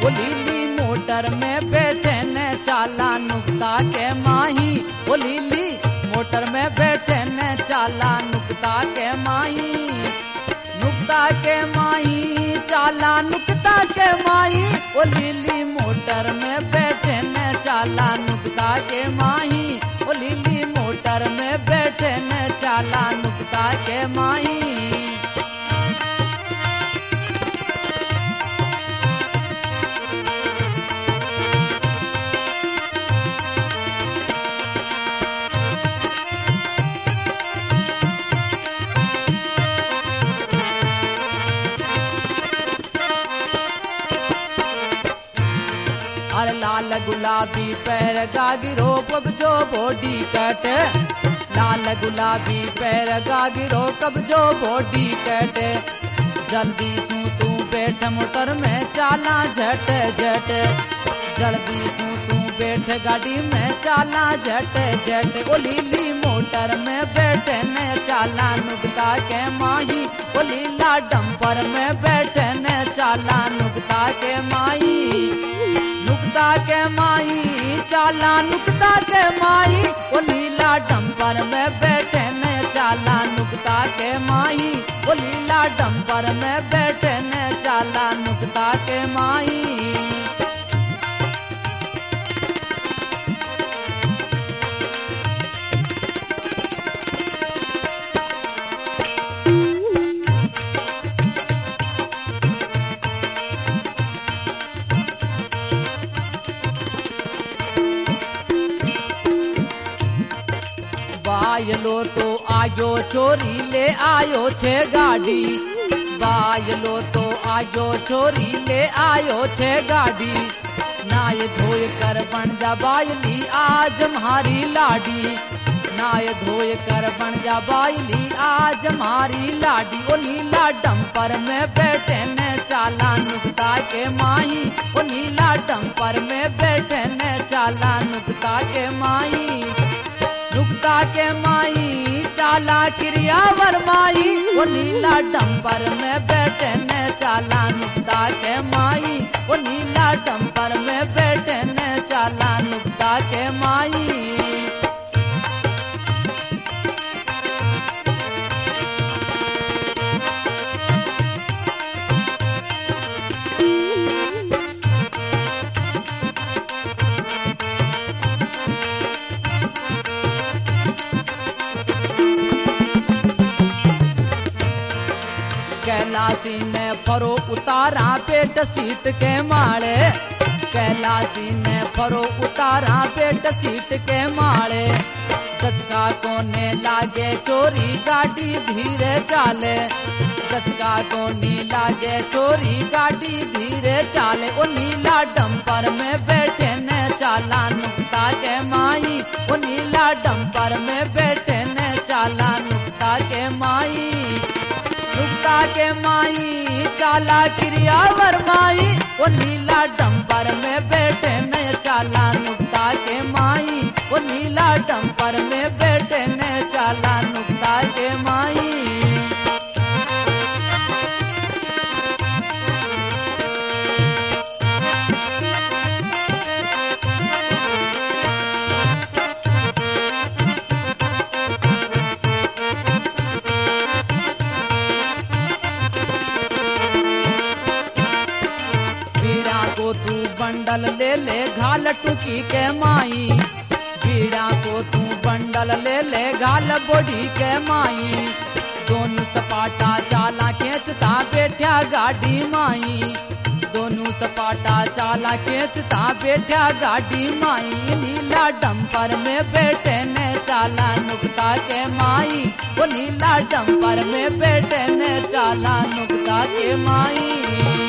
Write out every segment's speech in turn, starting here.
वो लीली मोटर में बैठे ने चाला नुक्ता के माही, वो लीली मोटर में बैठे ने चाला नुक्ता के माही, नुक्ता के माही चाला नुक्ता के माही, वो लीली मोटर में बैठे ने चाला नुक्ता के माही, वो लीली मोटर में बैठे ने चाला नुक्ता के माही। अरे लाल गुलाबी पैर गागिरो कब जो बॉडी कट, लाल गुलाबी पैर गागिरो कब जो बॉडी कट, जल्दी सू तू बैठ मोटर में चाला झट झट, जल्दी सू तू बैठ गाड़ी में चाला झट झट, ओ लीली मोटर में बैठे ने चाला नुक्ता के माही, ओ लीला डंपर में बैठे ने चाला नुक्ता के माही, नुक्ता के माही चाला नुक्ता के माही, वो लीला डंपर में बैठे ने चाला नुक्ता के माही, वो लीला डंपर में बैठे ने चाला नुक्ता के माही। बायलो तो आयो छोरी ले आयो छे गाड़ी, बायलो तो आयो छोरी ले आयो छे गाड़ी, नाय धोए कर बन जा बायली आज हमारी लाडी, नाय धोए कर बन जा बायली आज हमारी लाडी, ओ नीला डंपर में बैठे ने चाला नुक्ता के माही, ओ नीला डंपर में बैठे ने चाला नुक्ता के माही, नुक्ता के माई चाला क्रियावर माई, वो नीला डंपर में बैठे ने चाला नुक्ता के माई, वो नीला डंपर में बैठे ने चाला नुक्ता के माई। कैलाशी ने फरो उतारा पेट सीट के मारे, कैलाशी ने फरो उतारा पेट सीट के मारे, दचका कोने लागे चोरी गाड़ी धीरे चाले, दचका कोनी लागे चोरी गाड़ी धीरे चाले, ओ नीला डंपर में बैठे ने चाला नुक्ता के माई, ओ नीला डंपर में बैठे ने चाला नुक्ता के माई, नुक्ता के माई चाला क्रियावर माई, वो नीला डंपर में बैठे ने चाला नुक्ता के माई, वो नीला डंपर में बैठे ने चाला नुक्ता के माई। तू बंडल ले ले घाल टुकी के माई, बीड़ा को तू बंडल ले ले घाल बोडी के माई, दोनों सपाटा चाला खेचता बैठा गाड़ी माई, दोनों सपाटा चाला खेचता बैठा गाड़ी माई, नीला डंपर में बैठे ने चाला नुक्ता के माई, वो नीला डंपर में बैठे ने चाला नुक्ता के माई।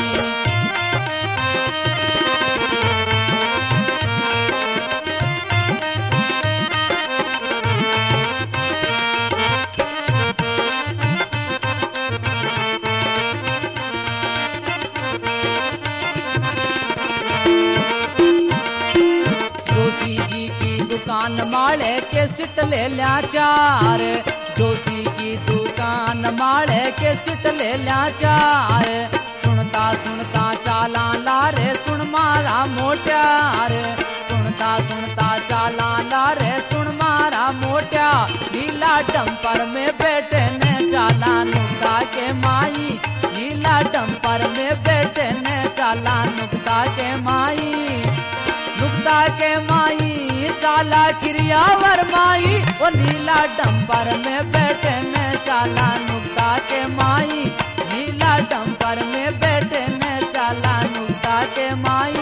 दुकान माड़े के सिट ले लिया चार, जोशी की दुकान माड़े के सिट ले लिया चार, सुनता सुनता चाला लारे सुन मारा मोट्या रे, सुनता सुनता चाला लारे सुन मारा मोट्या, नीला डंपर में बैठे ने चाला नुक्ता के माई, नीला डंपर में बैठे ने चाला नुक्ता के माई, नुक्ता के माई चाला क्रियावर माई, वो नीला डंपर में बैठे ने चाला नुक्ता के माई, नीला डंपर में बैठे ने चाला नुक्ता के माई।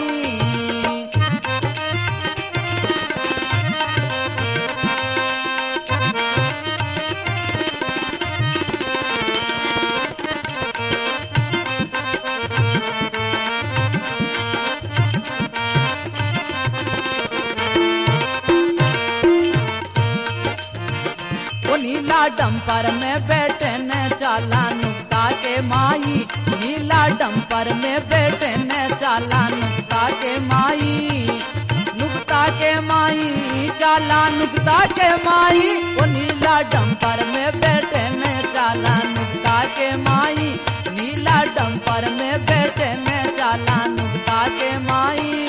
नीला डंपर में बैठे ने चाला नुक्ता के माई, नीला डंपर में बैठे ने चाला नुक्ता के माई, नुक्ता के माई चाला नुक्ता के माई, वो नीला डंपर में बैठे ने चाला नुक्ता के माई, नीला डंपर में बैठे ने चाला नुक्ता के माई।